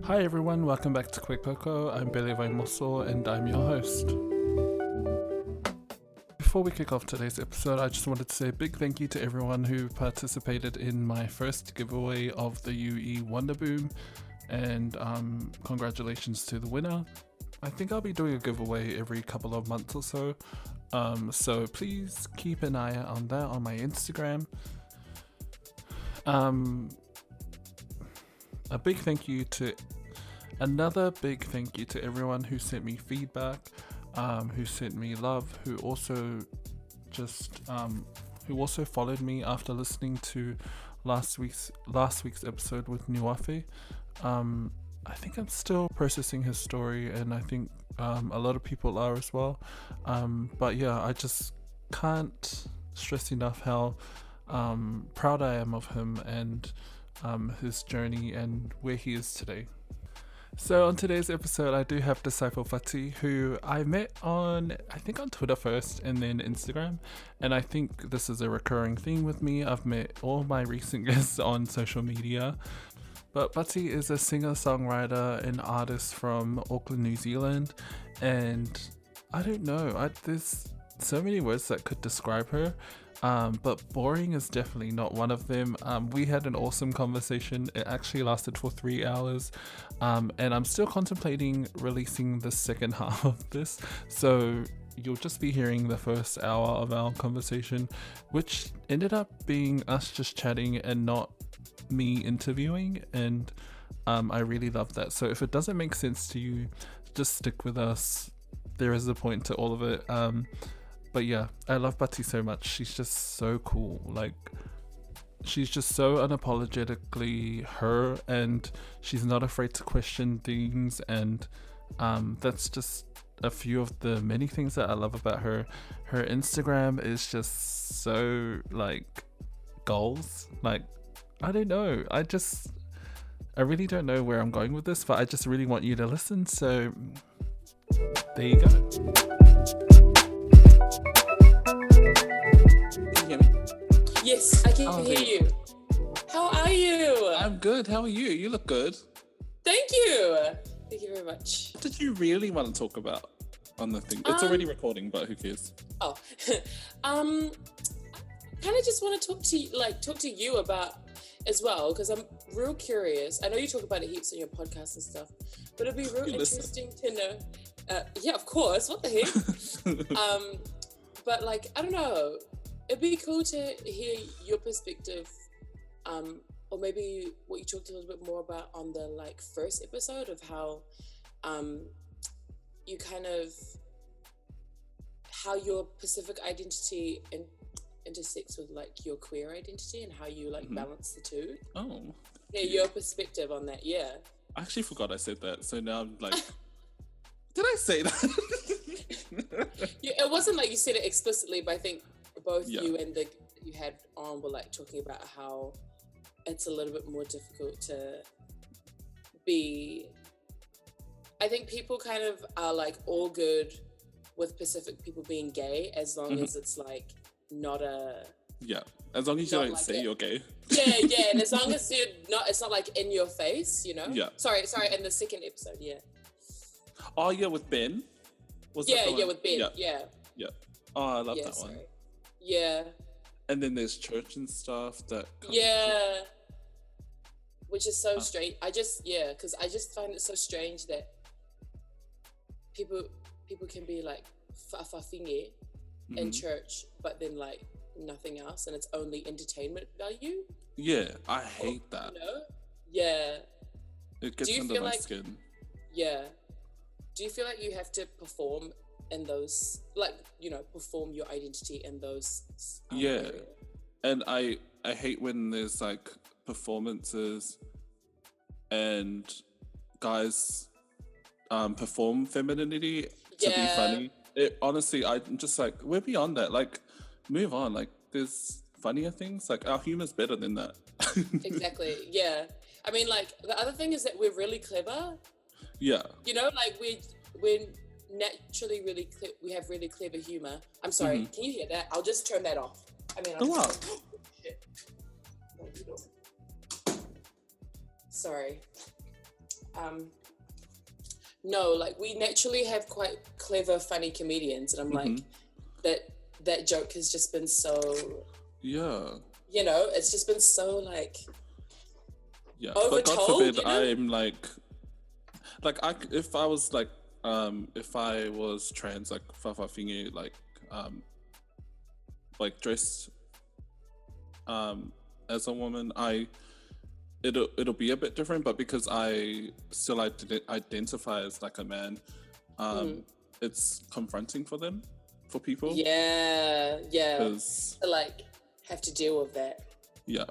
Hi everyone, welcome back to Quick Coco. I'm Billy Vaimoso and I'm your host. Before we kick off today's episode, I just wanted to say a big thank you to everyone who participated in my first giveaway of the UE Wonder Boom, and congratulations to the winner. I think I'll be doing a giveaway every couple of months or so, so please keep an eye out on that on my Instagram. Another big thank you to everyone who sent me feedback, who sent me love, who also followed me after listening to last week's episode with Nuafe. I think I'm still processing his story, and I think a lot of people are as well. But yeah, I just can't stress enough how proud I am of him and his journey and where he is today. So on today's episode, I do have Disciple Fati, who I met on Twitter first and then Instagram. And I think this is a recurring theme with me. I've met all my recent guests on social media. But Fati is a singer-songwriter and artist from Auckland, New Zealand. And I don't know, there's so many words that could describe her. But boring is definitely not one of them. We had an awesome conversation. It actually lasted for 3 hours. And I'm still contemplating releasing the second half of this. So you'll just be hearing the first hour of our conversation, which ended up being us just chatting and not me interviewing. And I really love that. So if it doesn't make sense to you, just stick with us. There is a point to all of it. But yeah, I love Fati so much. She's just so cool. Like, she's just so unapologetically her, and she's not afraid to question things. And that's just a few of the many things that I love about her. Her Instagram is just so like goals. Like, I don't know. I really don't know where I'm going with this, but I just really want you to listen. So there you go. Can you hear me? Yes, I can hear you. How are you? I'm good. How are you? You look good. Thank you. Thank you very much. What did you really want to talk about on the thing? It's already recording, but who cares? Oh, kind of just want to talk to you about as well, because I'm real curious. I know you talk about it heaps on your podcast and stuff, but it'd be real interesting to know. Yeah, of course. What the heck? But like, I don't know. It'd be cool to hear your perspective, or maybe what you talked a little bit more about on the like first episode of how, you kind of how your Pacific identity intersects with like your queer identity and how you like balance the two. Oh. Yeah, your perspective on that. Yeah. I actually forgot I said that, so now I'm like, did I say that? It wasn't like you said it explicitly, but I think both you and the you had on were like talking about how it's a little bit more difficult to be. I think people kind of are like all good with Pacific people being gay as long as it's like not a as long as you don't like say you're gay. yeah, and as long as it's not like in your face, you know. Yeah. Sorry. In the second episode, Oh yeah, with Ben. With Ben. Yeah. Oh, I love that one. Yeah. And then there's church and stuff that. Which is so strange. Because I just find it so strange that people can be like whawhawhinge in church, but then like nothing else, and it's only entertainment value. Yeah, I hate that. You know? Yeah. It gets under my skin. Yeah. Do you feel like you have to perform in those, like, you know, perform your identity in those? Areas? And I hate when there's like performances and guys perform femininity to be funny. Honestly, I'm just like, we're beyond that. Like, move on. Like, there's funnier things. Like, our humor's better than that. Exactly. Yeah. I mean, like, the other thing is that we're really clever. Yeah. You know, like we're naturally really we have really clever humor. I'm sorry. Can you hear that? I'll just turn that off. I mean, shit. Sorry. no, like we naturally have quite clever, funny comedians, and I'm like, that joke has just been so, it's just been so like, overtold. But God forbid, I'm like if I was like, if I was trans, like Fafafinge, like dressed, as a woman, it'll be a bit different, but because I still identify as like a man, it's confronting for people. Yeah. To like have to deal with that. Yeah.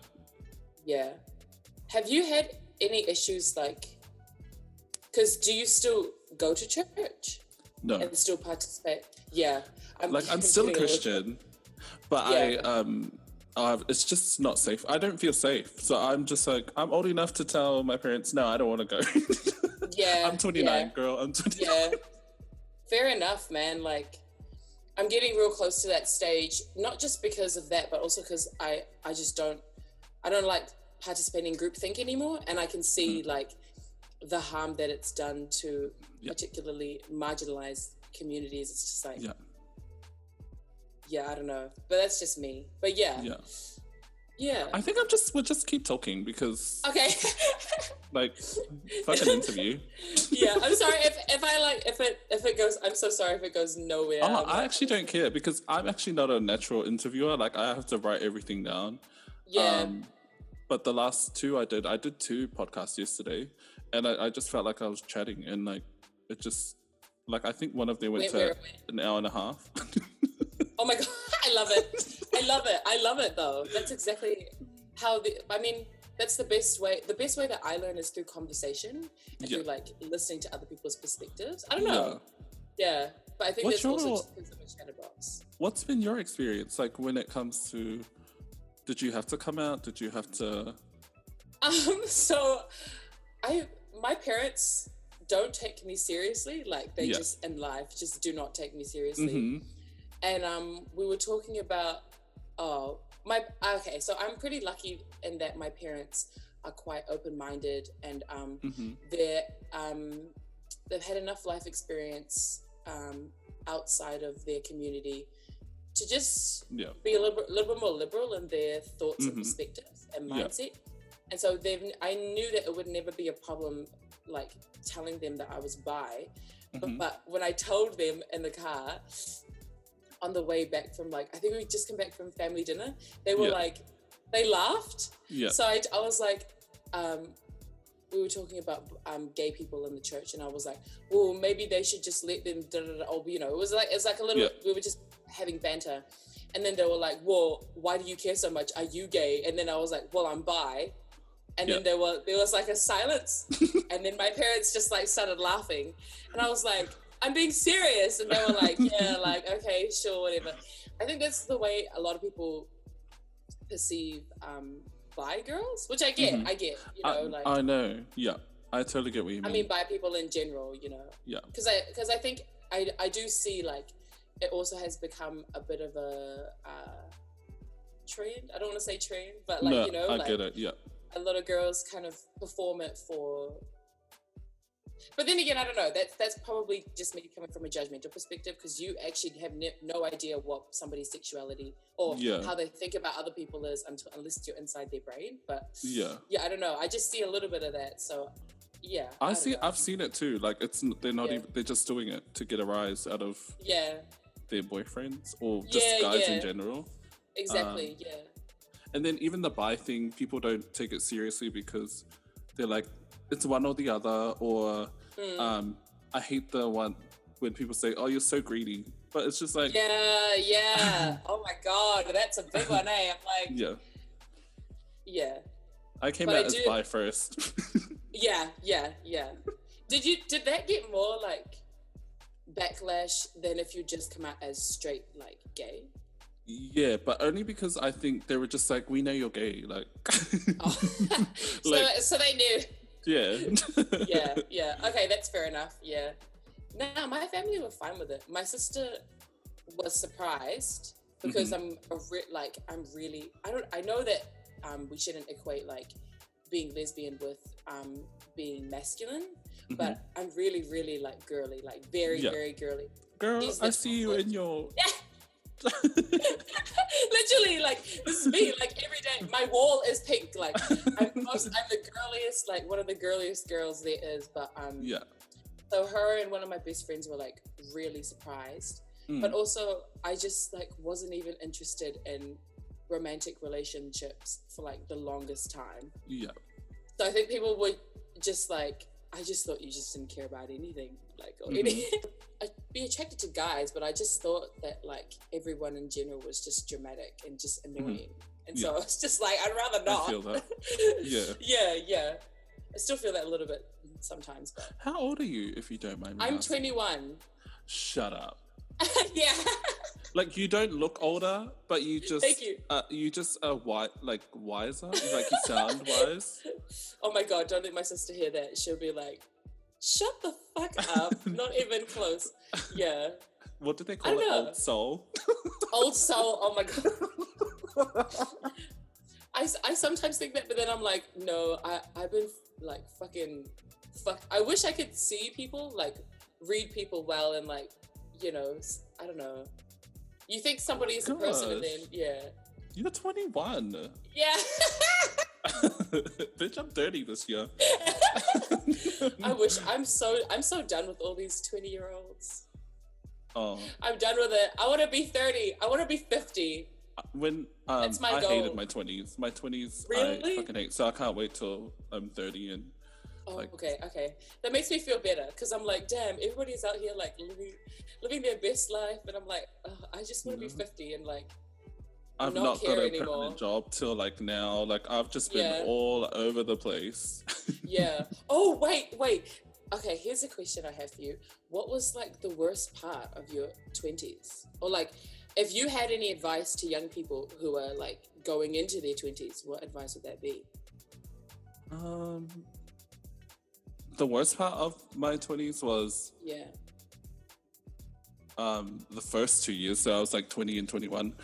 Have you had any issues like? Because do you still go to church? No. And still participate? Yeah. I'm still a Christian, but it's just not safe. I don't feel safe. So I'm just like, I'm old enough to tell my parents, no, I don't want to go. I'm 29, girl. I'm 29. Yeah. Fair enough, man. Like, I'm getting real close to that stage, not just because of that, but also because I don't like participating in groupthink anymore. And I can see like the harm that it's done to particularly marginalized communities. It's just like, I don't know, but that's just me. But yeah. I think we'll just keep talking because like fucking interview. I'm sorry if it goes. I'm so sorry if it goes nowhere. I actually don't care because I'm actually not a natural interviewer. Like I have to write everything down. But the last two I did 2 podcasts yesterday, and I just felt like I was chatting, and like it just like I think one of them went to an hour and a half. Oh my God, I love it though. That's exactly how that's the best way. The best way that I learn is through conversation and through like listening to other people's perspectives. I don't know. Yeah. But I think there's also just things that we chat about. What's been your experience like when it comes to, did you have to come out? Did you have to? My parents don't take me seriously. Like they just in life just do not take me seriously. And we were talking about, so I'm pretty lucky in that my parents are quite open-minded and they've had enough life experience outside of their community to just be a little bit more liberal in their thoughts and perspectives and mindset. And so I knew that it would never be a problem, like telling them that I was bi. But when I told them in the car, on the way back from I think we just come back from family dinner, they were like, they laughed. So I was like, we were talking about gay people in the church, and I was like, well, maybe they should just let them, or, it was like a little, we were just having banter. And then they were like, well, why do you care so much? Are you gay? And then I was like, well, I'm bi. And then there was like a silence. And then my parents just like started laughing. And I was like, I'm being serious. And they were like, yeah, like, okay, sure, whatever. I think that's the way a lot of people perceive bi girls, which I get, I know. Yeah. I totally get what you mean. I mean, bi people in general, Yeah. Because I think I do see like, it also has become a bit of a trend. I don't want to say trend, but like, I get it. Yeah. A lot of girls kind of perform it for. But then again, I don't know. That's probably just me coming from a judgmental perspective, because you actually have no idea what somebody's sexuality or how they think about other people is unless you're inside their brain. But I don't know. I just see a little bit of that. So yeah, I've seen it too. Like they're not even, they're just doing it to get a rise out of their boyfriends or just guys in general. Exactly. And then even the bi thing, people don't take it seriously because they're like, it's one or the other, or I hate the one when people say, oh, you're so greedy. But it's just like... Yeah. Oh my God, that's a big one, eh? I'm like... Yeah. I came out as bi first. Yeah. Did that get more like backlash than if you just come out as straight, like gay? Yeah, but only because I think they were just like, we know you're gay, like... So they knew. Yeah. Yeah. Okay, that's fair enough. Yeah. No, my family were fine with it. My sister was surprised because I know that we shouldn't equate like being lesbian with being masculine, but I'm really, really like girly, like very, very girly. Girl, I see you in your... Literally, like, this is me, like, every day. My wall is pink, like, I'm the girliest, like, one of the girliest girls there is, but, so her and one of my best friends were, like, really surprised, but also, I just, like, wasn't even interested in romantic relationships for, like, the longest time. So I think people would just, like, I just thought you just didn't care about anything, like, or anything. I'd be attracted to guys, but I just thought that, like, everyone in general was just dramatic and just annoying. And so it's just like, I'd rather not. I feel that. Yeah. I still feel that a little bit sometimes. But how old are you, if you don't mind me I'm asking? 21. Shut up. Yeah. Like, you don't look older, but you just... Thank you. You just are wiser. Like, you sound wise. Oh my God, don't let my sister hear that. She'll be like, shut the fuck up. Not even close. Yeah. What did they call it? Old soul? Old soul. Oh my God. I sometimes think that, but then I'm like, no, I've been like I wish I could see people, like read people well, and like, you know, I don't know. You think somebody is a person, and then you're 21. Yeah. Bitch, I'm 30 this year. I wish. I'm so done with all these 20-year-olds. Oh, I'm done with it. I want to be 30. I want to be 50. When That's my goal. hated my 20s. My 20s, really? I fucking hate. So I can't wait till I'm 30 and. Oh, like, okay. That makes me feel better, because I'm like, damn, everybody's out here like living their best life, and I'm like, I just want to be 50 and like. I've not got a permanent job till like now. Like, I've just been all over the place. Yeah. Oh, wait. Okay, here's a question I have for you. What was like the worst part of your 20s? Or like, if you had any advice to young people who are like going into their 20s, what advice would that be? The worst part of my 20s was the first 2 years. So I was like 20 and 21.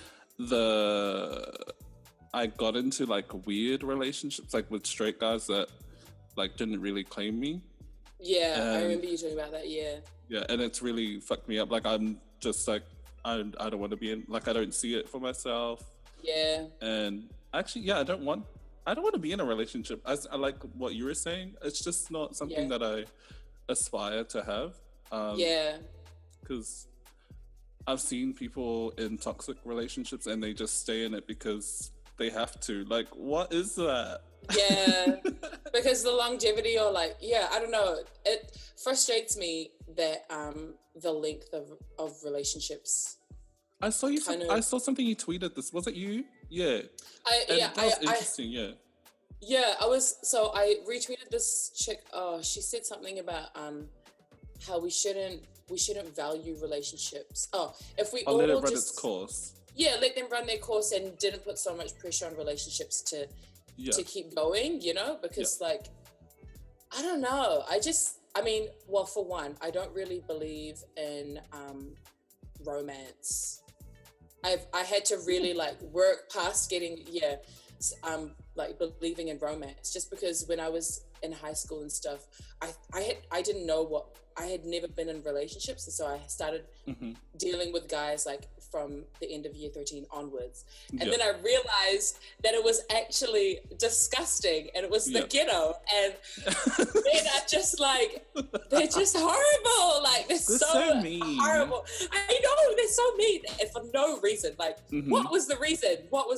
I got into like weird relationships, like with straight guys that like didn't really claim me. Yeah, I remember you talking about that. Yeah, and it's really fucked me up. Like, I'm just like, I don't want to be in, like, I don't see it for myself. Yeah. And actually, I don't want to be in a relationship. I like what you were saying. It's just not something that I aspire to have. Because I've seen people in toxic relationships and they just stay in it because they have to. Like, what is that? Yeah, because the longevity, or like, I don't know. It frustrates me that the length of relationships. I saw you. I saw something you tweeted. This was it you? Yeah. That was interesting. Yeah, I retweeted this chick. Oh, she said something about how we shouldn't value relationships. Oh, if we all let it run its course. Yeah, let them run their course and didn't put so much pressure on relationships to keep going, you know, because like, I don't know. Well, for one, I don't really believe in romance. I had to really like work past getting like believing in romance, just because when I was in high school and stuff, I didn't know I had never been in relationships, and so I started dealing with guys like from the end of year 13 onwards, and then I realized that it was actually disgusting, and it was the ghetto, and they're just like, they're just horrible, like they're so mean. Horrible. I know, they're so mean, and for no reason. Like, what was the reason?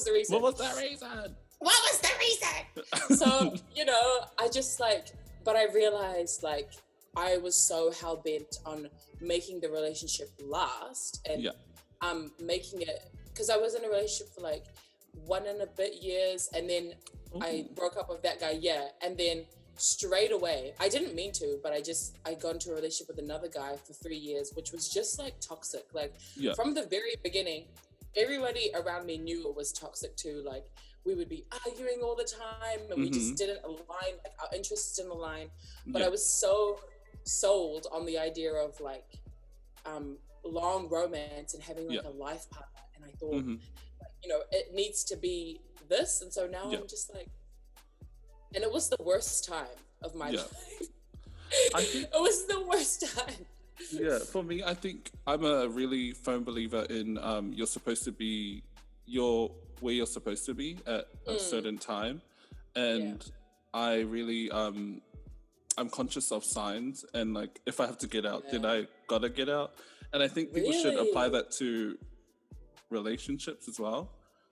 So, you know, I just like, but I realized like I was so hell-bent on making the relationship last and making it, because I was in a relationship for like 1 and a bit years, and then I broke up with that guy, and then straight away, I didn't mean to, but I got into a relationship with another guy for 3 years, which was just like toxic. Like from the very beginning, everybody around me knew it was toxic too. Like, we would be arguing all the time, and we just didn't align, like our interests didn't align. But I was so sold on the idea of like long romance and having like a life partner, and I thought like, you know, it needs to be this, and so now I'm just like, And it was the worst time of my life. I think it was the worst time. Yeah, for me, I think I'm a really firm believer in you're supposed to be where you're supposed to be at a certain time, and I really I'm conscious of signs, and like if I have to get out, then I gotta get out, and I think people should apply that to relationships as well.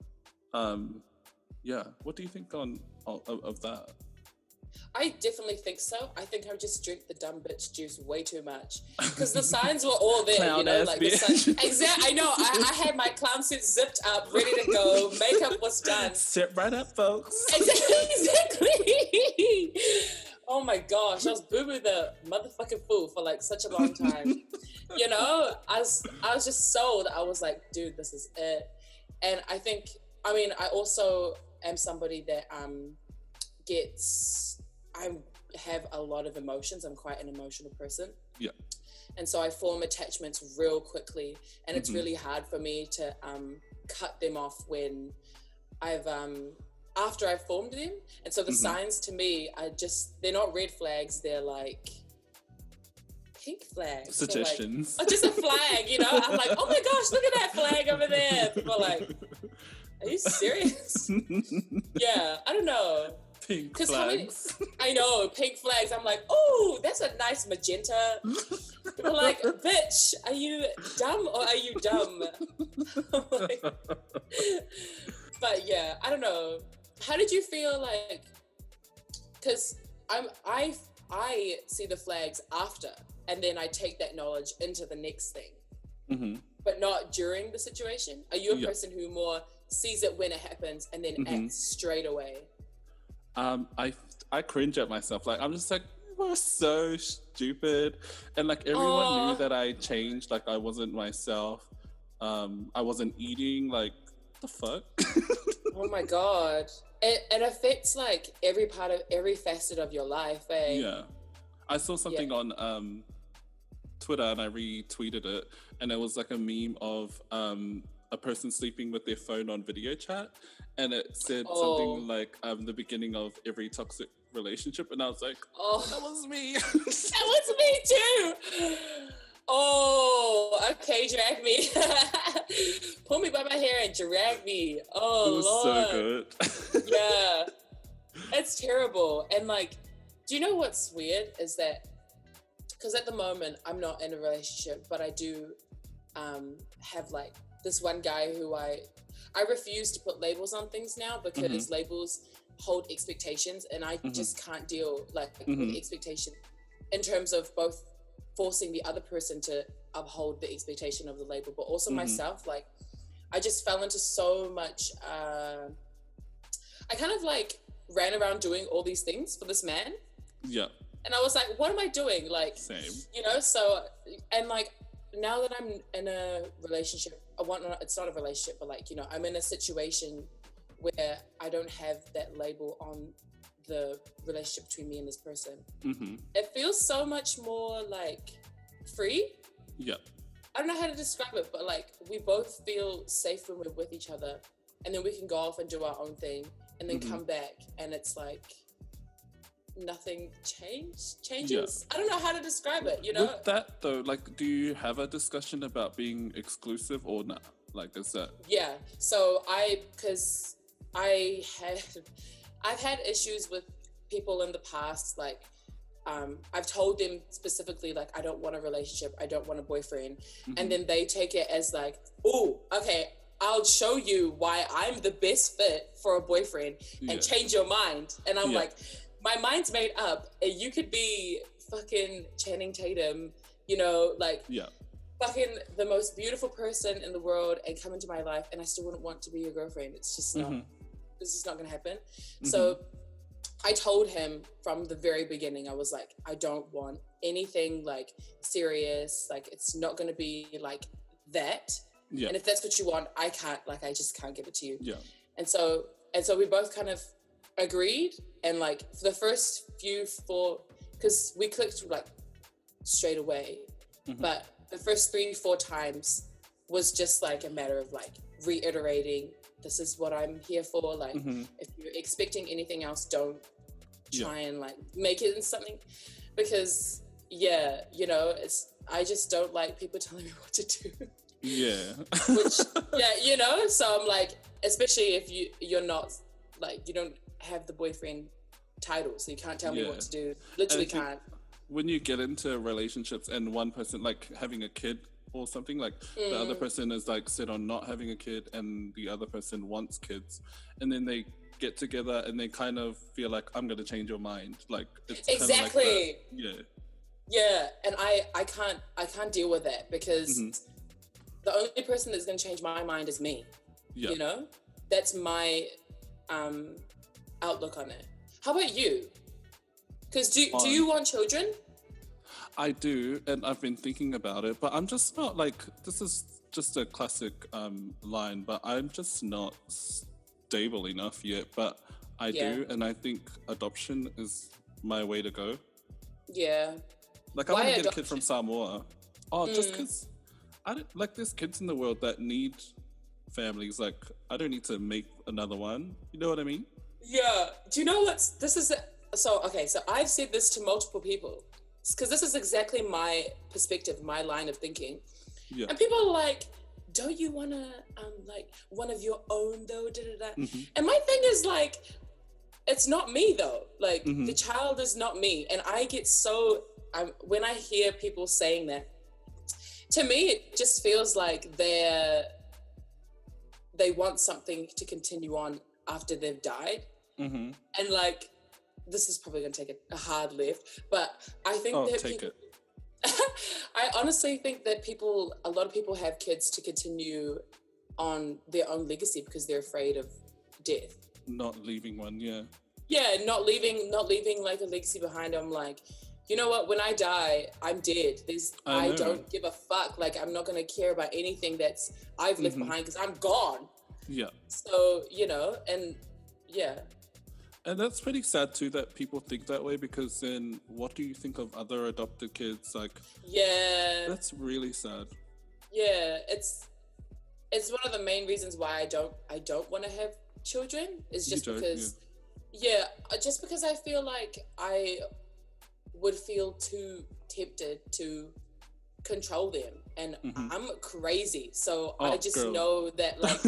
What do you think of that? I definitely think so. I think I just drink the dumb bitch juice way too much because the signs were all there, clown, you know, like the signs. Exactly. I know. I had my clown suit zipped up, ready to go. Makeup was done. Sit right up, folks. Exactly. Oh my gosh, I was boo-boo the motherfucking fool for like such a long time. You know, I was just sold. I was like, dude, this is it. And I also am somebody that I have a lot of emotions. I'm quite an emotional person. Yeah. And so I form attachments real quickly, and it's really hard for me to cut them off when after I've formed them. And so the signs to me are they're not red flags, they're like pink flags. Suggestions. Like, just a flag, you know? I'm like, oh my gosh, look at that flag over there. People are like, are you serious? Yeah, I don't know. Pink flags. I know, pink flags. I'm like, oh, that's a nice magenta. People are like, bitch, are you dumb or are you dumb? Like, but yeah, I don't know. How did you feel like, because I see the flags after, and then I take that knowledge into the next thing, but not during the situation? Are you a person who more sees it when it happens and then acts straight away? I cringe at myself. Like, I'm just like, you are so stupid. And like everyone knew that I changed. Like I wasn't myself. I wasn't eating. Like, the fuck? Oh my God. It affects like every facet of your life, eh? Yeah. I saw something on Twitter and I retweeted it, and it was like a meme of a person sleeping with their phone on video chat, and it said something like the beginning of every toxic relationship, and I was like, that was me. That was me too. Oh, okay, drag me. Pull me by my hair and drag me. Oh, it was Lord. so good. Yeah. It's terrible. And like, do you know what's weird is that, because at the moment I'm not in a relationship, but I do have like this one guy who I refuse to put labels on things now, because labels hold expectations, and I just can't deal like with expectation in terms of both forcing the other person to uphold the expectation of the label, but also myself. Like, I just fell into so much, I kind of like ran around doing all these things for this man. Yeah. And I was like, what am I doing? Like, same. You know, so, and like, now that I'm in a relationship, it's not a relationship, but like, you know, I'm in a situation where I don't have that label on the relationship between me and this person. It feels so much more like free. Yeah. I don't know how to describe it, but like, we both feel safe when we're with each other, and then we can go off and do our own thing, and then come back, and it's like nothing changes. Yeah. I don't know how to describe it, you know? With that though, like, do you have a discussion about being exclusive or not? Like, is that... Yeah, so I've had issues with people in the past, like, I've told them specifically, like, I don't want a relationship, I don't want a boyfriend, and then they take it as like, oh, okay, I'll show you why I'm the best fit for a boyfriend and change your mind. And I'm like, my mind's made up, and you could be fucking Channing Tatum, you know, like, fucking the most beautiful person in the world, and come into my life, and I still wouldn't want to be your girlfriend. It's just not, this is not gonna happen. So I told him from the very beginning, I was like, I don't want anything like serious, like it's not gonna be like that. Yeah. And if that's what you want, I just can't give it to you. Yeah. And so we both kind of agreed, and like for the first because we clicked like straight away, but the first 3-4 times was just like a matter of like reiterating, this is what I'm here for. Like, if you're expecting anything else, don't try and like make it in something, because I just don't like people telling me what to do. Yeah. So I'm like, especially if you're not like, you don't have the boyfriend title, so you can't tell me what to do. Literally can't. When you get into relationships and one person like having a kid or something, like the other person is like set on not having a kid and the other person wants kids, and then they get together and they kind of feel like, I'm going to change your mind. Like it's exactly. Kind of like yeah, and I can't deal with that, because the only person that's going to change my mind is me. You know, that's my outlook on it. How about you? Because do you want children? I do, and I've been thinking about it, but I'm just not like, this is just a classic line, but I'm just not stable enough yet. But I do, and I think adoption is my way to go. Yeah. Like, I want to get a kid from Samoa. Just because I don't like, there's kids in the world that need families. Like, I don't need to make another one. You know what I mean? Yeah. Do you know so I've said this to multiple people, because this is exactly my perspective, my line of thinking. Yeah. And people are like, don't you want to, like, one of your own though? And my thing is like, it's not me though. Like, the child is not me. And I get so, when I hear people saying that, to me, it just feels like they want something to continue on after they've died. And like, this is probably going to take a hard left, but I think I honestly think that a lot of people have kids to continue on their own legacy because they're afraid of death. Not leaving one, yeah. Yeah, not leaving like a legacy behind. I'm like, you know what? When I die, I'm dead. I don't give a fuck. Like, I'm not going to care about anything that's I've left behind, because I'm gone. Yeah. So, and yeah. And that's pretty sad too, that people think that way, because then what do you think of other adopted kids? Like, yeah, that's really sad. Yeah, it's one of the main reasons why I don't want to have children. Is just because, just because I feel like I would feel too tempted to control them, and I'm crazy, so I just know that, like.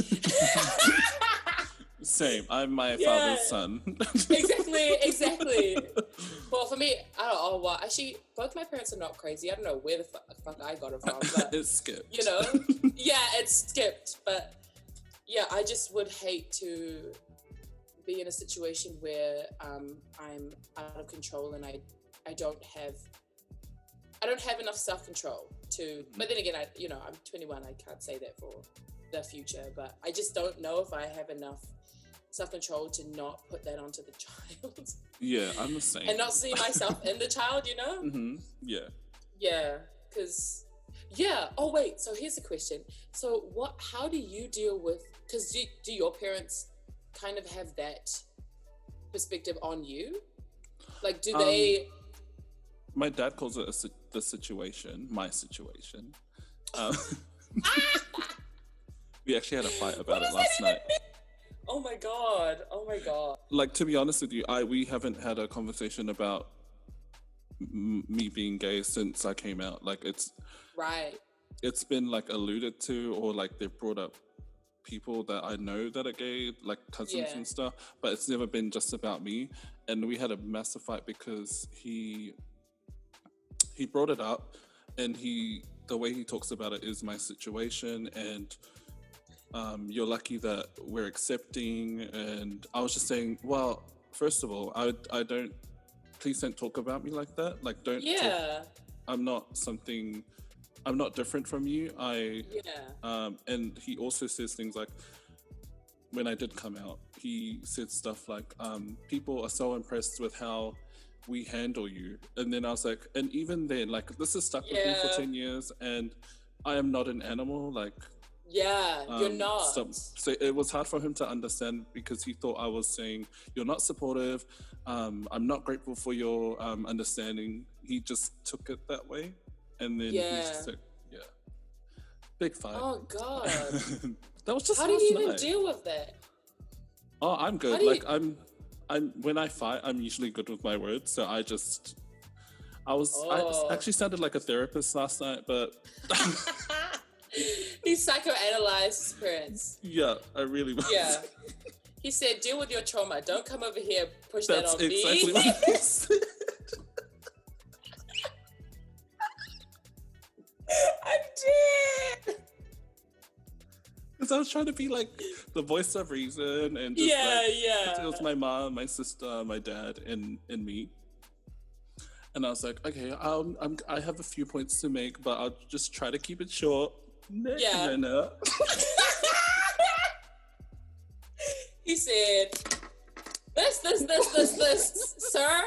Same. I'm my father's son. Exactly. Well, for me, I don't know. Well, actually, both my parents are not crazy. I don't know where the fuck I got it from. But, it's skipped. It's skipped. But yeah, I just would hate to be in a situation where I'm out of control and I don't have enough self-control to. But then again, I'm 21. I can't say that for the future. But I just don't know if I have enough self-control to not put that onto the child. Yeah, I'm the same. And not see myself in the child, Yeah. Yeah, because, oh wait, so here's the question. So how do you deal with, because do your parents kind of have that perspective on you? Like, do they... My dad calls it the situation, my situation. We actually had a fight about it last night. Oh my god. Like, to be honest with you, we haven't had a conversation about me being gay since I came out. Like, it's been like alluded to, or like they've brought up people that I know that are gay, like cousins and stuff, but it's never been just about me. And we had a massive fight because he brought it up, and the way he talks about it is my situation, and you're lucky that we're accepting. And I was just saying, well, first of all, please don't talk about me like that. Like, don't talk, I'm not different from you. And he also says things like, when I did come out, he said stuff like, people are so impressed with how we handle you. And then I was like, and even then, like, this has stuck with me for 10 years, and I am not an animal. Like, you're not. So it was hard for him to understand, because he thought I was saying, you're not supportive. I'm not grateful for your understanding. He just took it that way. And then he's just like, big fight. Oh, God. That was just How did you even deal with that? Oh, I'm good. I when I fight, I'm usually good with my words, so I actually sounded like a therapist last night, but he psychoanalyzed his parents. Yeah, I really was. Yeah. He said, deal with your trauma. Don't come over here, push that on me. That's exactly what he said. I'm dead. Because I was trying to be like the voice of reason and just it was my mom, my sister, my dad, and me. And I was like, okay, I have a few points to make, but I'll just try to keep it short. No. He said, this, sir.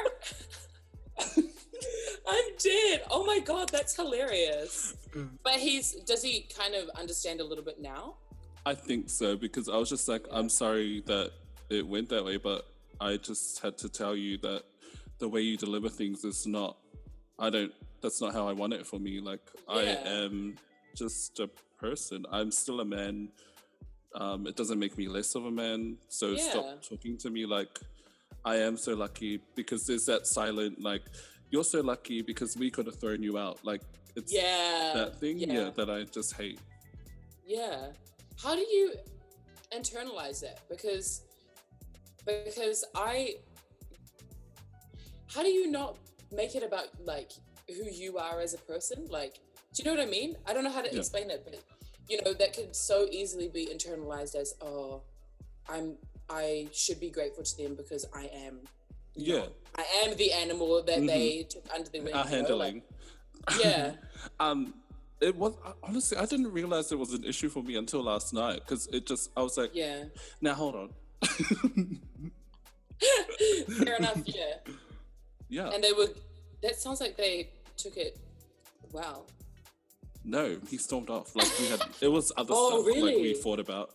I'm dead. Oh my God, that's hilarious. But does he kind of understand a little bit now? I think so, because I was just like, I'm sorry that it went that way, but I just had to tell you that the way you deliver things is not, that's not how I want it for me. Like, I am just a person. I'm still a man. It doesn't make me less of a man. So stop talking to me like I am so lucky, because there's that silent, like, you're so lucky because we could have thrown you out. Like, it's that thing that I just hate. Yeah. How do you internalize that? Because how do you not make it about like who you are as a person? Like, do you know what I mean? I don't know how to explain it, but you know, that could so easily be internalized as, oh, I should be grateful to them because I am. I am the animal that they took under the wing. Handling. Like, it was, honestly, I didn't realize it was an issue for me until last night, because I was like, now hold on. Fair enough, yeah. And that sounds like they took it well. No, he stormed off. Like, it was other stuff like we thought about.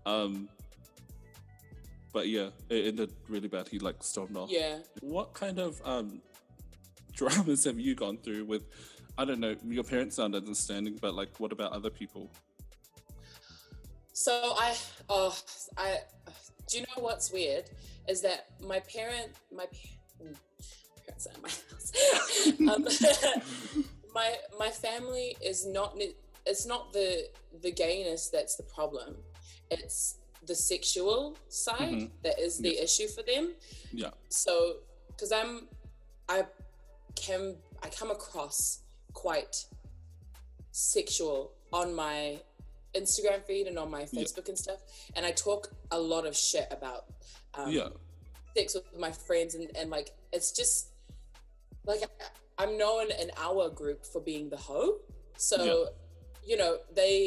But yeah, it ended really bad. He like stormed off. Yeah. What kind of dramas have you gone through with, I don't know, your parents aren't understanding, but like, what about other people? So do you know what's weird? Is that my parents are in my house. My family is not, it's not the gayness that's the problem. It's the sexual side that is the issue for them. Yeah. So, because I come across quite sexual on my Instagram feed and on my Facebook and stuff, and I talk a lot of shit about sex with my friends, and like, it's just like, I'm known in our group for being the hoe. So, you know,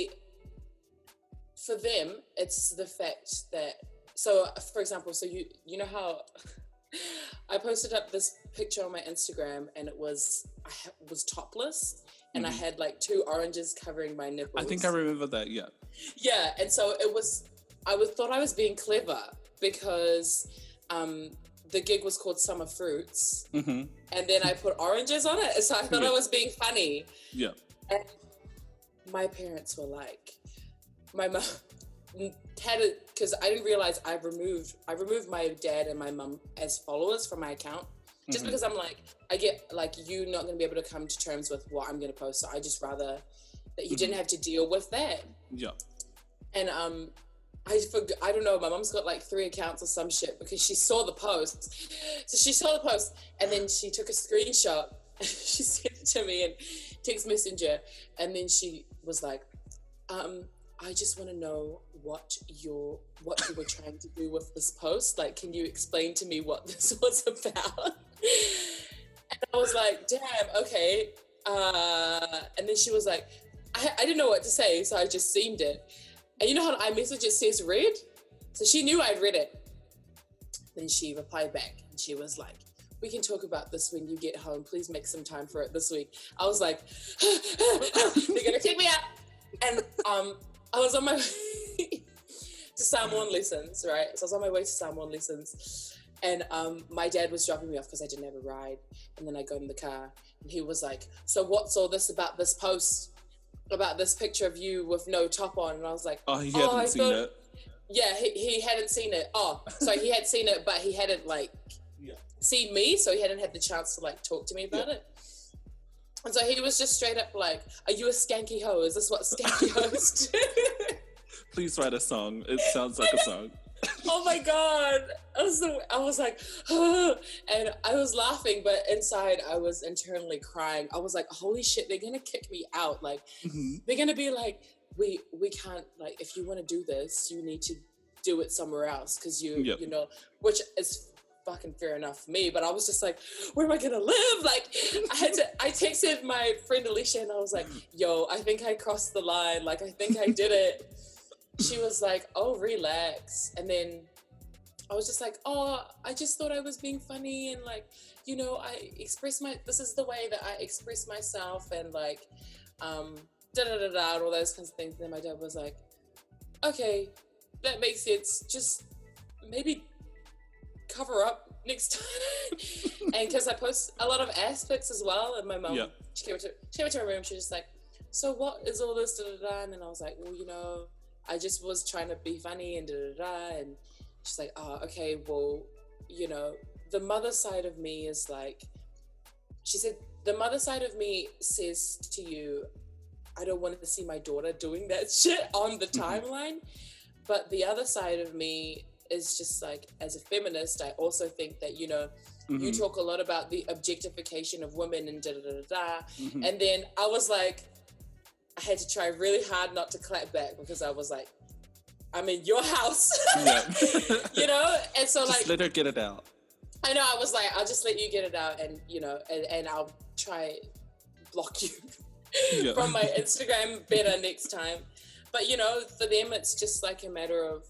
for them, it's the fact that, so for example, so you know how I posted up this picture on my Instagram, and I was topless, and I had like 2 oranges covering my nipples. I think I remember that, yeah. Yeah, and so thought I was being clever, because the gig was called Summer Fruits, and then I put oranges on it, so I thought I was being funny. Yeah. And my parents were like, my mom had it, because I didn't realize I removed my dad and my mum as followers from my account, just because I'm like, I get like, you're not going to be able to come to terms with what I'm going to post, so I just rather that you didn't have to deal with that. Yeah. And I don't know, my mum's got like 3 accounts or some shit, because she saw the post. So she saw the post, and then she took a screenshot, she sent it to me in text messenger, and then she was like, I just want to know what you were trying to do with this post. Like, can you explain to me what this was about? And I was like, damn, okay. And then she was like, I didn't know what to say, so I just seamed it. And you know how on iMessage it says read? So she knew I'd read it. Then she replied back, and she was like, we can talk about this when you get home. Please make some time for it this week. I was like, they're gonna kick me out. And I was on my way to Samoan lessons, right? So I was on my way to Samoan lessons, and my dad was dropping me off because I didn't have a ride. And then I got in the car, and he was like, so what's all this about this post, about this picture of you with no top on? And I was like, oh, he hadn't seen it. Yeah, he hadn't seen it. Oh, so he had seen it, but he hadn't like seen me, so he hadn't had the chance to like talk to me about it. And so he was just straight up like, "Are you a skanky hoe? Is this what skanky hoes do?" Please write a song. It sounds like a song. Oh my god! I was like, and I was laughing, but inside I was internally crying. I was like, "Holy shit! They're gonna kick me out. Like, they're gonna be like, we can't, like, if you want to do this, you need to do it somewhere else, because you know," which is fucking fair enough for me. But I was just like, where am I gonna live? Like, I texted my friend Alicia and I was like, "Yo, I think I crossed the line. Like, I think I did it." She was like, "Oh, relax." And then I was just like, "Oh, I just thought I was being funny, and like, you know, this is the way that I express myself, and like, and all those kinds of things." And then my dad was like, "Okay, that makes sense. Just maybe cover up next time." And because I post a lot of aspects as well, and my mom, she came into my room, she was just like, "So what is all this, And then I was like, "Well, you know, I just was trying to be funny and and she's like, "Oh, okay, well, you know, the mother side of me is like," she said, "the mother side of me says to you, I don't want to see my daughter doing that shit on the timeline. But the other side of me is just like, as a feminist, I also think that, you know, you talk a lot about the objectification of women and And then I was like, I had to try really hard not to clap back, because I was like, I'm in your house, you know? And so just like, let her get it out. I know, I was like, I'll just let you get it out, and, you know, and I'll try block you from my Instagram better next time. But, you know, for them, it's just like a matter of,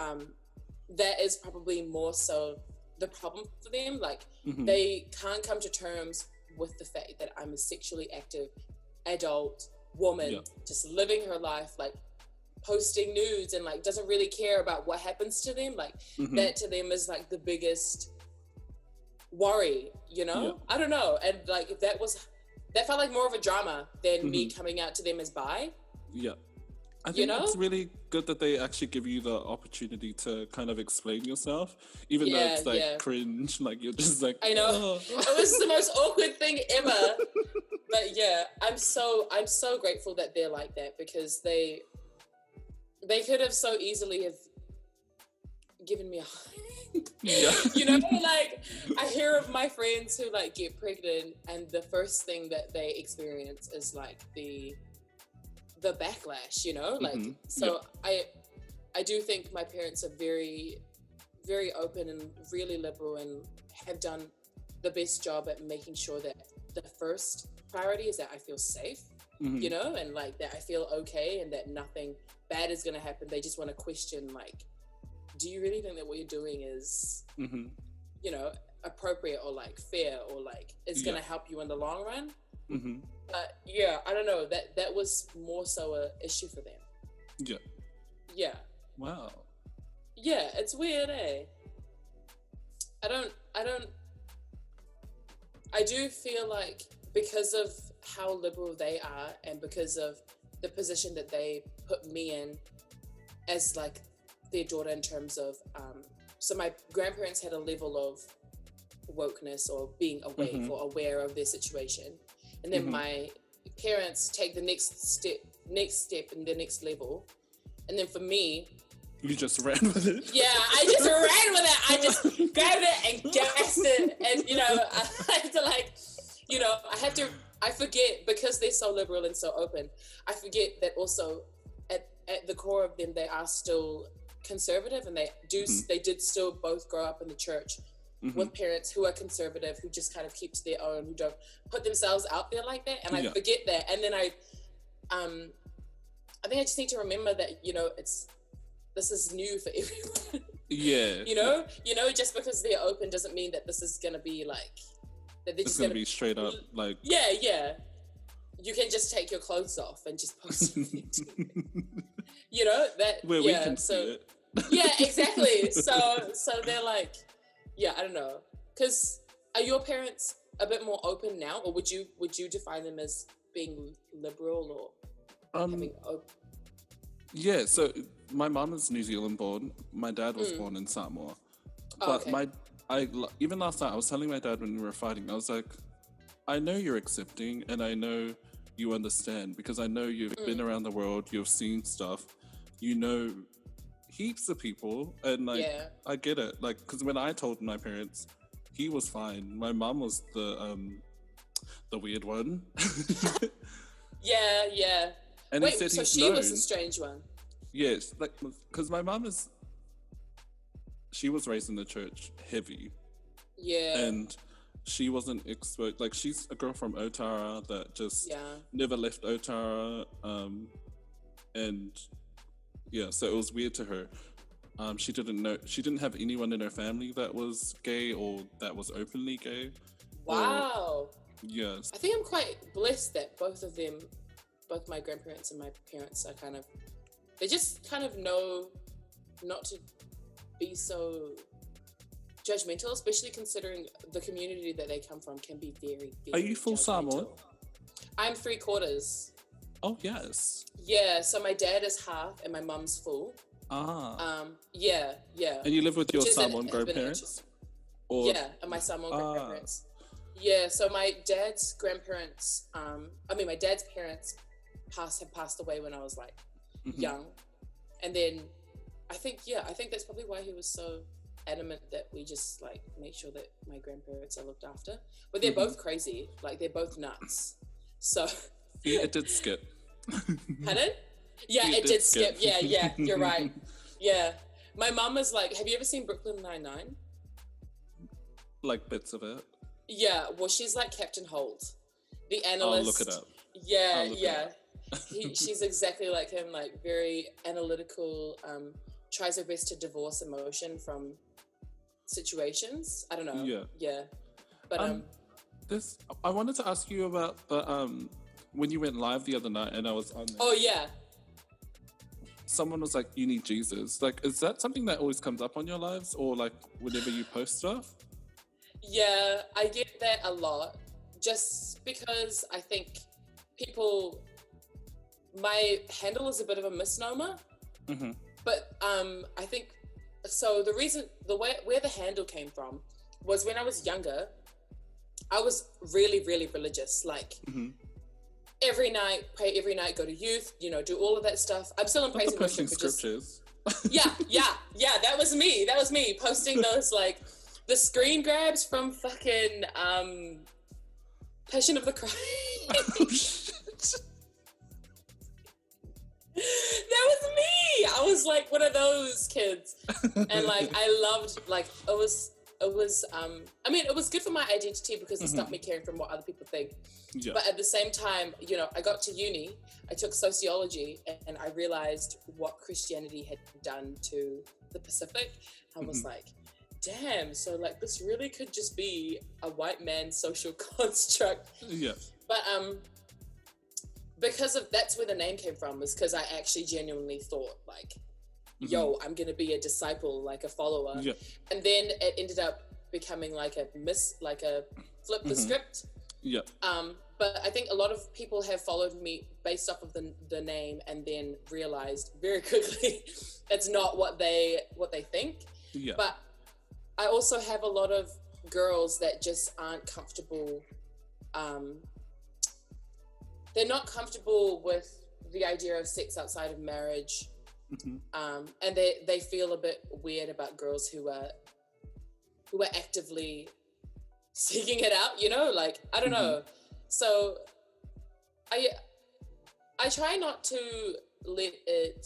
that is probably more so the problem for them. Like, they can't come to terms with the fact that I'm a sexually active adult woman, just living her life, like posting nudes, and like doesn't really care about what happens to them. Like that to them is like the biggest worry, you know? I don't know. And like that felt like more of a drama than me coming out to them as bi. I think it's really good that they actually give you the opportunity to kind of explain yourself, even though it's like cringe, like you're just like, I know. Oh. It was the most awkward thing ever. But yeah, I'm so grateful that they're like that, because they could have so easily have given me a hug. You know, like I hear of my friends who like get pregnant, and the first thing that they experience is like the backlash, you know, like I do think my parents are very, very open and really liberal, and have done the best job at making sure that the first priority is that I feel safe, you know, and like that I feel okay, and that nothing bad is going to happen. They just want to question, like, do you really think that what you're doing is, you know, appropriate or like fair, or like it's going to help you in the long run? But yeah, I don't know, that was more so a issue for them. Yeah. Wow. Yeah, it's weird, eh? I do feel like, because of how liberal they are, and because of the position that they put me in as like their daughter, in terms of so my grandparents had a level of wokeness, or being awake or aware of their situation, and then my parents take the next step and the next level, and then for me, you just ran with it. Yeah, I just ran with it. I just grabbed it and gassed it, and you know, I had to like, you know, I forget, because they're so liberal and so open, I forget that also at the core of them, they are still conservative, and they did still both grow up in the church with parents who are conservative, who just kind of keep to their own, who don't put themselves out there like that. And I forget that. And then I think I just need to remember that, you know, this is new for everyone. Yeah. You know, just because they're open doesn't mean that this is going to be like, that they're it's just going to be straight up like. Yeah. You can just take your clothes off and just post something. You know, that. Where we can see it. Yeah, exactly. So they're like, yeah, I don't know. Because are your parents a bit more open now, or would you define them as being liberal, or having open? Yeah, so my mum is New Zealand born. My dad was born in Samoa. But even last night, I was telling my dad when we were fighting, I was like, I know you're accepting and I know you understand because I know you've been around the world, you've seen stuff, you know heaps of people, and like, I get it. Like, because when I told my parents, he was fine. My mum was the weird one. Yeah. And wait, he said so she was the strange one? Yes, like, because my mum she was raised in the church heavy. Yeah. And she wasn't exposed, like, she's a girl from Otara that just never left Otara. And yeah, so it was weird to her. She didn't have anyone in her family that was gay or that was openly gay. Wow. Yes. I think I'm quite blessed that both my grandparents and my parents are they just kind of know not to be so judgmental, especially considering the community that they come from can be very, very Are you full Samoan? I'm 3/4. Oh, yes. Yeah, so my dad is half and my mum's full. Yeah. And you live with your Samoan grandparents? Yeah, and my Samoan grandparents. Yeah, so my dad's grandparents, my dad's parents had passed away when I was like young. And then I think that's probably why he was so adamant that we just like make sure that my grandparents are looked after. But they're both crazy, like they're both nuts. So yeah, it did skip. Pardon? Yeah, it did skip. Yeah, you're right. Yeah. My mum is like, have you ever seen Brooklyn Nine-Nine? Like bits of it. Yeah, well, she's like Captain Holt, the analyst. I'll look it up. Yeah. She's exactly like him, like very analytical, tries her best to divorce emotion from situations. I don't know. Yeah. But I wanted to ask you about the when you went live the other night and I was on there. Oh yeah. Someone was like, you need Jesus. Like, is that something that always comes up on your lives or like whenever you post stuff? Yeah, I get that a lot. Just because I think my handle is a bit of a misnomer. But I think, so where the handle came from was when I was younger, I was really, really religious. Like, every night, pray every night, go to youth, do all of that stuff. I'm still in praise and worship. Scriptures. Yeah, that was me posting those, like, the screen grabs from fucking Passion of the Christ. Oh, shit. That was me. I was like one of those kids, and like I loved, like, it was it was good for my identity because it stopped me caring from what other people think. Yeah. But at the same time, I got to uni, I took sociology, and I realized what Christianity had done to the Pacific. I was like, damn, so like this really could just be a white man's social construct. Yeah. But because of that's where the name came from, was because I actually genuinely thought like, yo, I'm gonna be a disciple, like a follower. Yeah. And then it ended up becoming like a flip the script. Yeah. But I think a lot of people have followed me based off of the name and then realized very quickly it's not what they think. Yeah. But I also have a lot of girls that just aren't comfortable. They're not comfortable with the idea of sex outside of marriage. And they feel a bit weird about girls who are actively seeking it out, like, I don't know. So I try not to let it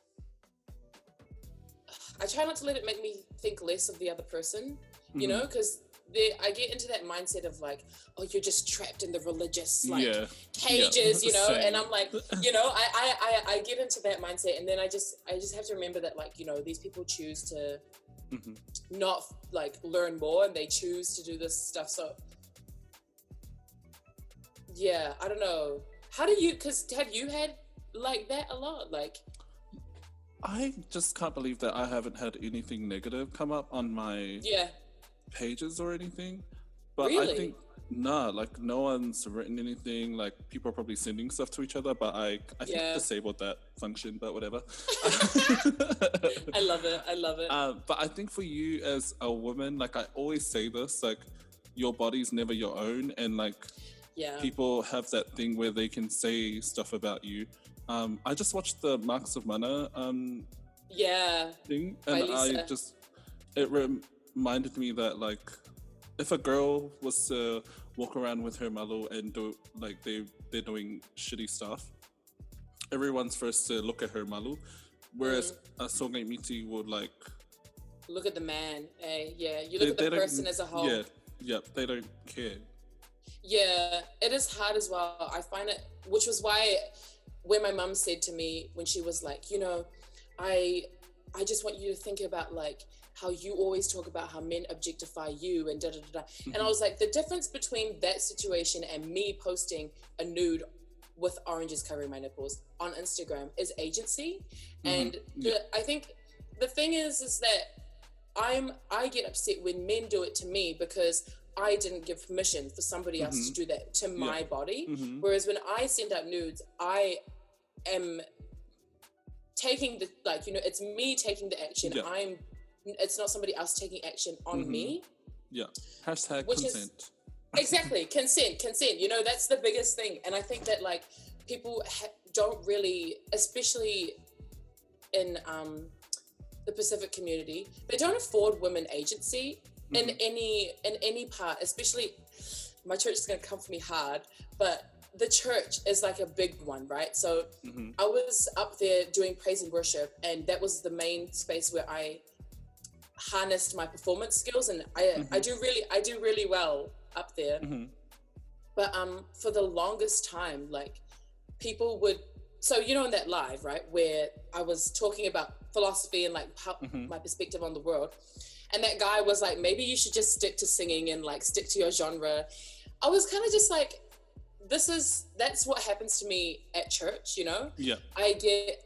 make me think less of the other person, because I get into that mindset of like, oh, you're just trapped in the religious cages, and I'm like, I get into that mindset, and then I just have to remember that, like, these people choose to not like learn more, and they choose to do this stuff. So yeah, I don't know. Because have you had like that a lot? Like, I just can't believe that I haven't had anything negative come up on my pages or anything. But really? I think, nah, like no one's written anything. Like people are probably sending stuff to each other, but I think I disabled that function, but whatever. I love it. But I think for you as a woman, like I always say this, like your body's never your own, and like people have that thing where they can say stuff about you. I just watched the Marks of Mana thing, and it reminded me that like if a girl was to walk around with her malu and do like they're doing shitty stuff, everyone's first to look at her malu, whereas a Songai Miti would like look at the man. You look at the person as a whole. They don't care. Yeah, it is hard as well. I find it, which was why when my mum said to me when she was like, you know, I just want you to think about like how you always talk about how men objectify you and da da da da. And I was like, the difference between that situation and me posting a nude with oranges covering my nipples on Instagram is agency. And I think the thing is that I get upset when men do it to me because I didn't give permission for somebody else to do that to my body. Whereas when I send out nudes, I am taking the, like, you know, it's me taking the action. It's not somebody else taking action on me. Hashtag which consent. Is, exactly. Consent. You know, that's the biggest thing. And I think that like people don't really, especially in the Pacific community, they don't afford women agency in any part, especially my church is going to come for me hard, but the church is like a big one, right? So I was up there doing praise and worship, and that was the main space where I harnessed my performance skills, and I do really well up there. But for the longest time, like people would, so you know, in that live, right, where I was talking about philosophy and like how my perspective on the world, and that guy was like, maybe you should just stick to singing and like stick to your genre. I was kind of just like, that's what happens to me at church, you know? I get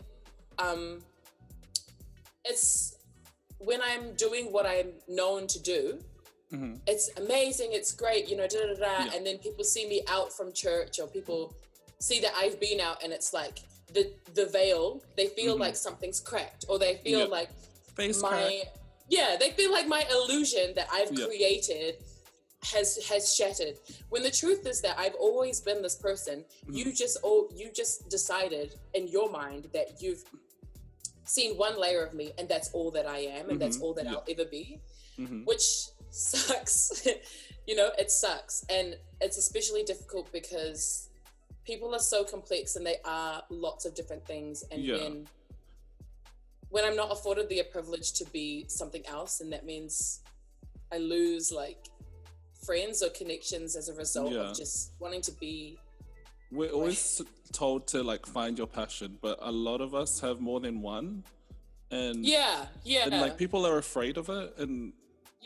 it's when I'm doing what I'm known to do, it's amazing, it's great, you know, and then people see me out from church, or people see that I've been out, and it's like the veil, they feel like something's cracked, or they feel like they feel like my illusion that I've created has shattered, when the truth is that I've always been this person. You just decided in your mind that you've seen one layer of me, and that's all that I am, and that's all that I'll ever be, which sucks. You know, it sucks, and it's especially difficult because people are so complex, and they are lots of different things, and when I'm not afforded the privilege to be something else, and that means I lose like friends or connections as a result of just wanting to be. We're always told to like find your passion, but a lot of us have more than one, and and like people are afraid of it, and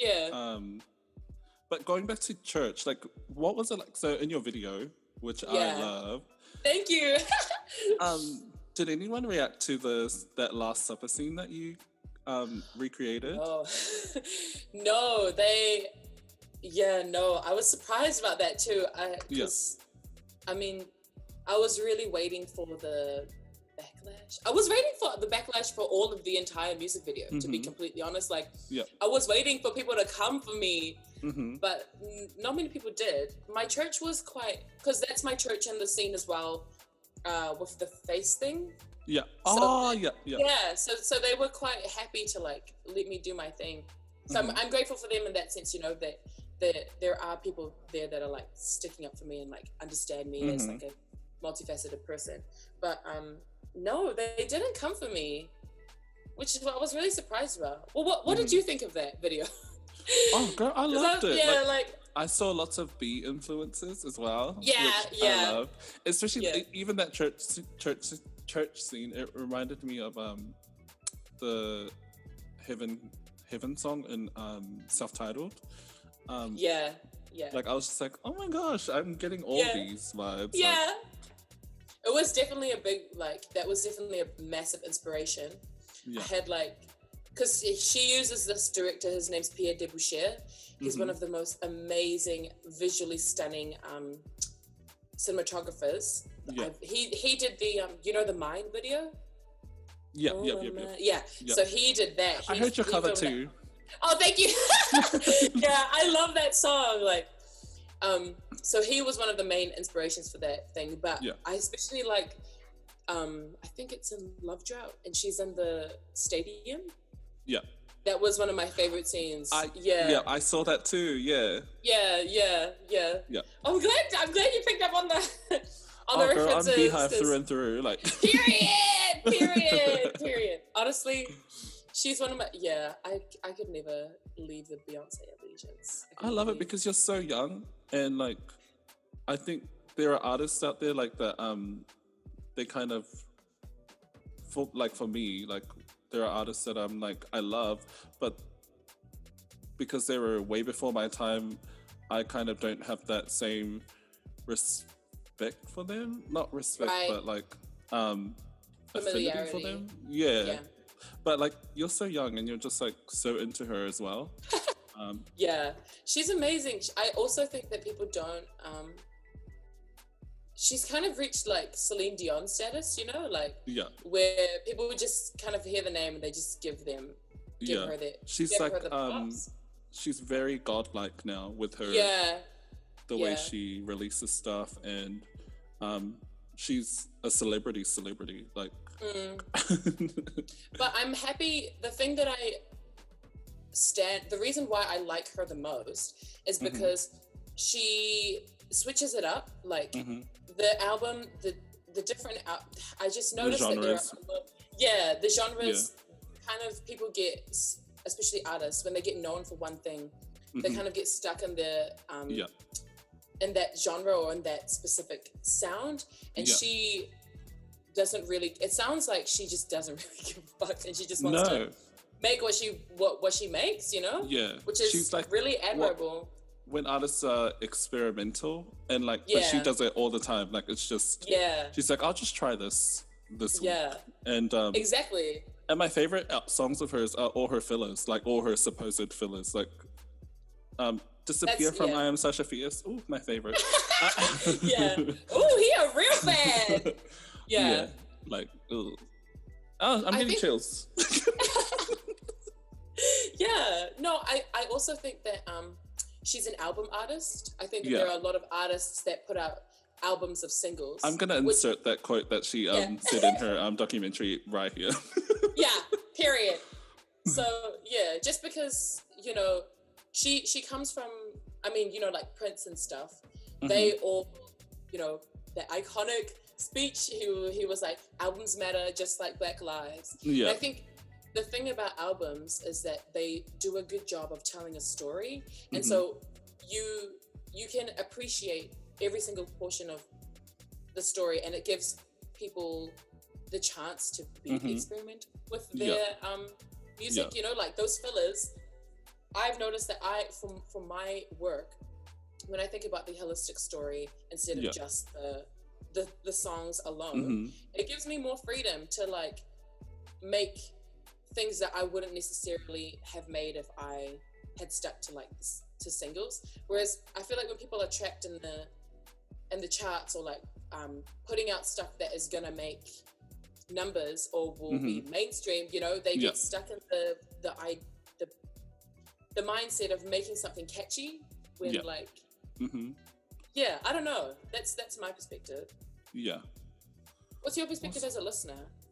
but going back to church, like what was it like? So in your video, which I love, thank you. Did anyone react to that Last Supper scene that you recreated? Oh no, I was surprised about that too. I mean, I was really waiting for the backlash. I was waiting for the backlash for all of the entire music video, to be completely honest. Like, I was waiting for people to come for me, but not many people did. My church was quite, because that's my church in the scene as well, with the face thing. So they were quite happy to like let me do my thing. So I'm grateful for them in that sense, you know, that there are people there that are like sticking up for me and like understand me as like a multifaceted person. But no, they didn't come for me, which is what I was really surprised about. Well, what did you think of that video? Oh girl, I loved it. Yeah, I saw lots of B influences as well. Which I love. Especially even that church scene. It reminded me of the Heaven song in Self-Titled. Like I was just like, oh my gosh, I'm getting all these vibes. It was definitely that was definitely a massive inspiration. I had like because she uses this director. His name's Pierre Deboucher. He's one of the most amazing, visually stunning cinematographers. Yeah. He did the the Mine video. Yeah. So he did that. I heard your cover too. That. Oh, thank you. Yeah, I love that song. Like, so he was one of the main inspirations for that thing. But I especially like, I think it's in Love Drought, and she's in the stadium. Yeah. That was one of my favorite scenes. Yeah, I saw that too. Yeah. Yeah. I'm glad you picked up on the on the references. I'm Beehive through and through. Like. Period. Honestly, she's one of my. Yeah, I could never leave the Beyonce allegiance. I love it because you're so young, and like, I think there are artists out there like that. They kind of, for me, like. There are artists that I'm like, I love, but because they were way before my time, I kind of don't have that same respect for them. Not respect, but like affinity for them. Yeah. But like, you're so young and you're just like so into her as well. Yeah, she's amazing. I also think that people don't... she's kind of reached like Celine Dion status, like where people would just kind of hear the name and they just give her the she's like she's very godlike now with her the way she releases stuff, and she's a celebrity like But I'm happy. The thing that the reason why I like her the most is because she switches it up, like the album, the different I just noticed that there are the genres kind of, people get, especially artists, when they get known for one thing, they kind of get stuck in the in that genre or in that specific sound, and she doesn't really, it sounds like she just doesn't really give a fuck, and she just wants to make what she makes, which is she's like, really admirable. When artists are experimental and like, but she does it all the time. Like, it's just, she's like, I'll just try this week. And exactly. And my favorite songs of hers are all her fillers, like all her supposed fillers. Like, Disappear from I Am Sasha Fierce. Ooh, my favorite. Ooh, he a real fan. Yeah. Like, ooh. Oh, I'm getting chills. No, I also think that she's an album artist. I think that there are a lot of artists that put out albums of singles. I'm going to insert that quote that she said in her documentary right here. Period. So, just because, she comes from, I mean, like Prince and stuff, they all, the iconic speech, he was like, albums matter just like Black Lives. And I think the thing about albums is that they do a good job of telling a story, and so you can appreciate every single portion of the story, and it gives people the chance to experiment with their music. Like those fillers. I've noticed that from my work, when I think about the holistic story instead of just the songs alone, it gives me more freedom to like make things that I wouldn't necessarily have made if I had stuck to like to singles. Whereas I feel like when people are trapped in the charts, or like putting out stuff that is gonna make numbers or will be mainstream, they get stuck in the mindset of making something catchy when like I don't know. That's my perspective. Yeah. What's your perspective as a listener?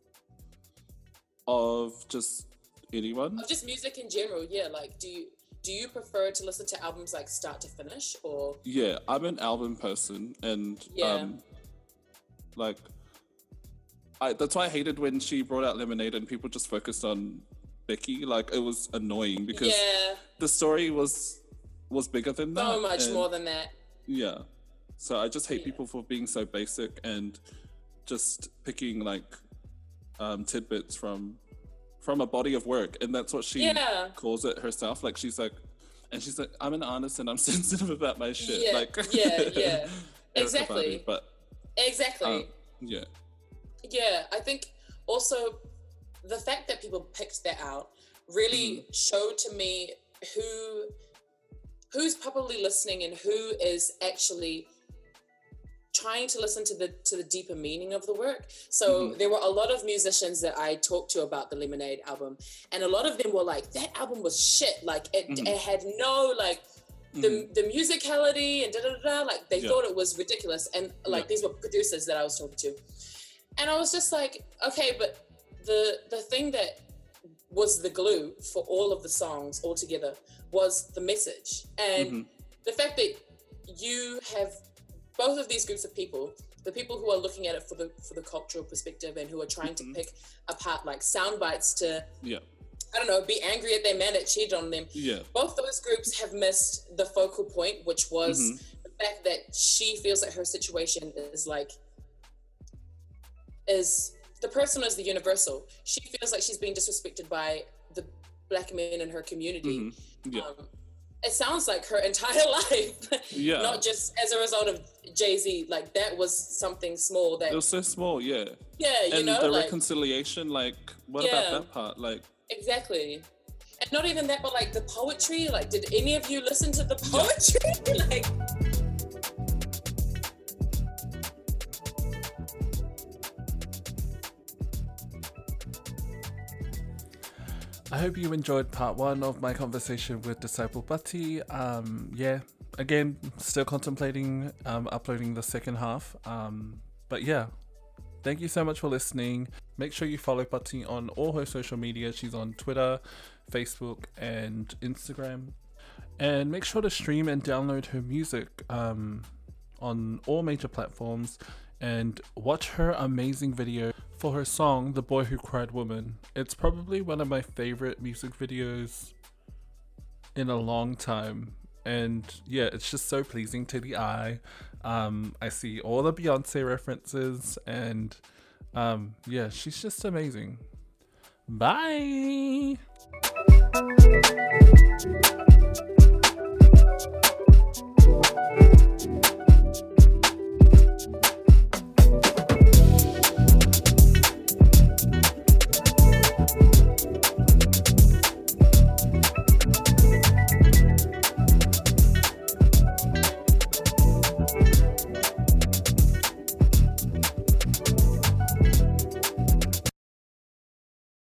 Of just anyone? Of just music in general, like do you prefer to listen to albums like start to finish, or? Yeah, I'm an album person, and like that's why I hated when she brought out Lemonade and people just focused on Becky. Like, it was annoying because the story was bigger than that. So much more than that. Yeah. So I just hate people for being so basic and just picking like tidbits from a body of work, and that's what she calls it herself. Like, she's like, I'm an artist and I'm sensitive about my shit. Exactly. But exactly. I think also the fact that people picked that out really showed to me who's probably listening and who is actually trying to listen to the deeper meaning of the work. So there were a lot of musicians that I talked to about the Lemonade album, and a lot of them were like, that album was shit. Like it had no like the musicality and like they thought it was ridiculous. And like these were producers that I was talking to. And I was just like, okay, but the thing that was the glue for all of the songs all together was the message. And the fact that you have both of these groups of people, the people who are looking at it for the cultural perspective and who are trying to pick apart like sound bites to, I don't know, be angry at their man that cheated on them. Yeah. Both those groups have missed the focal point, which was the fact that she feels that her situation is the personal is the universal. She feels like she's being disrespected by the black men in her community. It sounds like her entire life, not just as a result of Jay-Z. Like that was something small that it was so small, you and know, the like, reconciliation. Like, what about that part? Like, exactly, and not even that, but like the poetry. Like, did any of you listen to the poetry? Like. I hope you enjoyed part 1 of my conversation with Disciple Pati. Again, still contemplating uploading the second half. But yeah, thank you so much for listening. Make sure you follow Pati on all her social media. She's on Twitter, Facebook, and Instagram. And make sure to stream and download her music on all major platforms. And watch her amazing video for her song, The Boy Who Cried Woman. It's probably one of my favorite music videos in a long time. And yeah, it's just so pleasing to the eye. I see all the Beyonce references and she's just amazing. Bye!